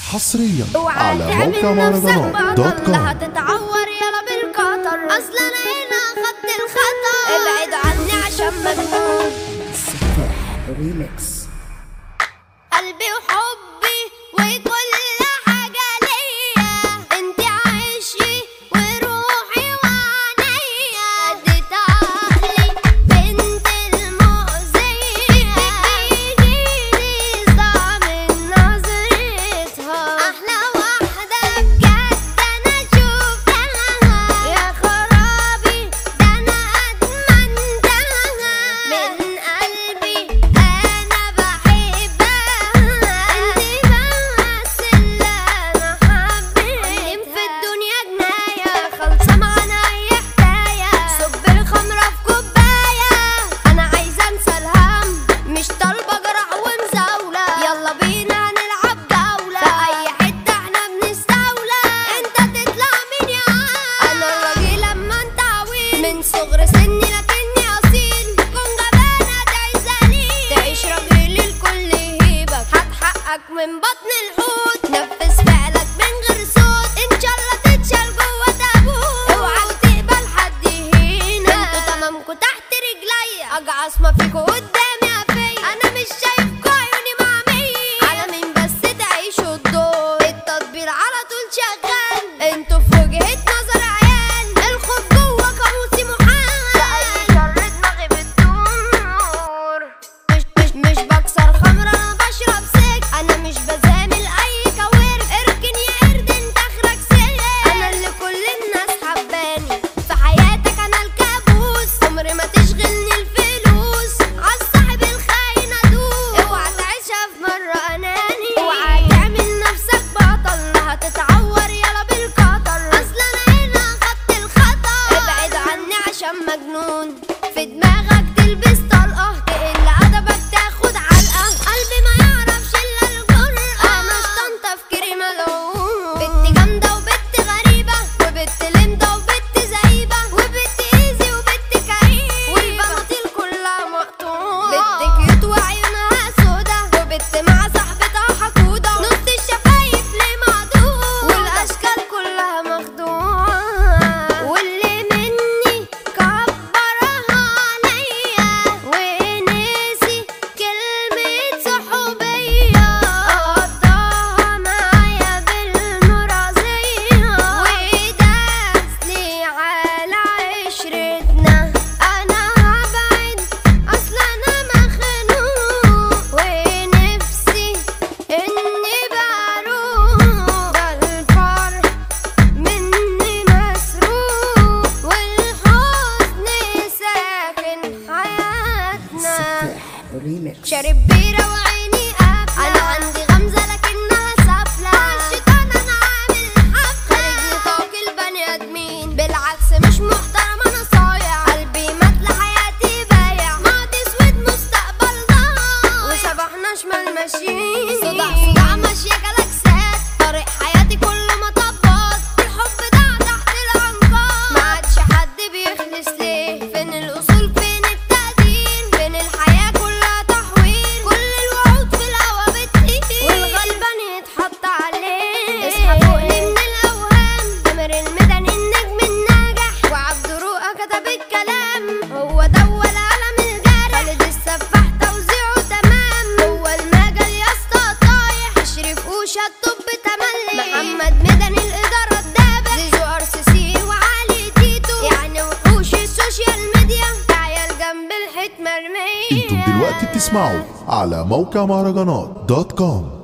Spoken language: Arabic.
حصريا على موقع مهرجانات دوت كوم. هتتعور يلا بالقطر، اصل انا هنا خدت الخطر. ابعد عني عشان مجنون. السفاح ريميكس. قلبي وحبي وكل حاجة ليا، انتي عايشي وروحي وعينيا. اديت عقلي بنت المؤذية، بتجيلي صداع من نظرتها. احلى واحدة بجد انا شوفتها، يا خرابي ده انا ادمنتها. من قلبي انا بحبها، انتي بس اللي انا حبيتها. في الدنيا جناية خالصة معانا اي حكاية، صب الخمرة في كوباية. انا عايزة انسى الهم، مش طالبة جرح ومزاولة. يلا بينا هنلعب جولة، في اي حتة احنا بنستولى. انت تطلع مين يا عم؟ انا الراجل اما انت عويل، من صغر سني لكني اصيل. كون جبانة تعيش ذليل، تعيش راجل الكل يهيبك. هات حقك من بطن الحوت، نفذ فعلك من غير صوت. ان شاء الله تتشال جوه تابوت، اوعى تقبل حد يهينك. انتوا تمامكوا تحت رجليا، اجعص ما فيكوا قدامي قفية. انا مش شايفكوا عيوني معمية، على مين بس تعيشوا الدور. التطبيل على طول شغال، انتوا في وجهة نظر عيال. الخوف جوه قاموسي محال، لأي شر دماغي بتدور. مش بكسر خمرة، انا بشرب سك. انا مش بزامل اي كوارث، اركن يا قرد انت اخرك سيء. انا اللي كل الناس حباني، في حياتك انا الكابوس. عمري ما تشغلني الفلوس، عالصاحب الخاين ادوس. اوعى تعيشها في مرة اناني، اوعى تعمل نفسك بطل. هتتعور يلا بالقطر، اصل انا هنا خدت الخطر. ابعد عني عشان مجنون، في دماغك تلبس طلقة. تقل ادبك تاخد علقة، قلبي ما يعرفش الا الجرأة. انا شطان تفكيري ملعون، بنت جامدة وبنت غريبة، وبنت لمدة وبنت زعيبة، وبنت ايزي وبنت كئيبة، والبناطيل كلها مقطوعة. بنت كيوت وعيونها سودا، وبنت مع صاحبتها حقودة. نص الشفايف ليه معدودة، والاشكال كلها مخدوعة. واللي مني كبرها عليا، ونسي كلمة صحوبية. قضاها معايا بالمرازية، وداسلي على عشرتنا. انا هبعد اصل انا مخنوق، ونفسي اني بروح. ده الفرح مني مسروق، والحزن ساكن حياتنا. ريميكس. شارب بيرة وعيني قافلة، أنا عندي غمزة لكنها سافلة. الشيطان أنا عامل حفلة، خارج نطاق البني آدمين. بالعكس مش محترم أنا صايع، قلبي مات لحياتي بايع. ماضي اسود مستقبل ضايع، وصباحنا شمال ماشيين. صداع ماشية جلاكسات، طريق حياتي كله مطبات. الحب ضاع تحت الأنقاض، ما عادش حد بيخلص ليه. فين الأصول فين التقدير، فين الحياة كلها تحويل. كل الوعود في الهوا بتطير، والغلبان يتحط عليه. اصحى فوقني من الأوهام، تامر المدني النجم الناجح، وعبد روقة كتب الكلام. هو ده ولا قلم الجارح، خالد السفاح توزيعه تمام. هو المجال يا اسطى طايح، اشرف وشة الطب تملي. محمد مدني الإدارة الدابة، زيزو RCC وعلي تيتو، يعني وحوش السوشيال ميديا. عيال جنب الحيط مرمية. انتم دلوقتي بتسمعوا على موقع مهرجانات دوت كوم.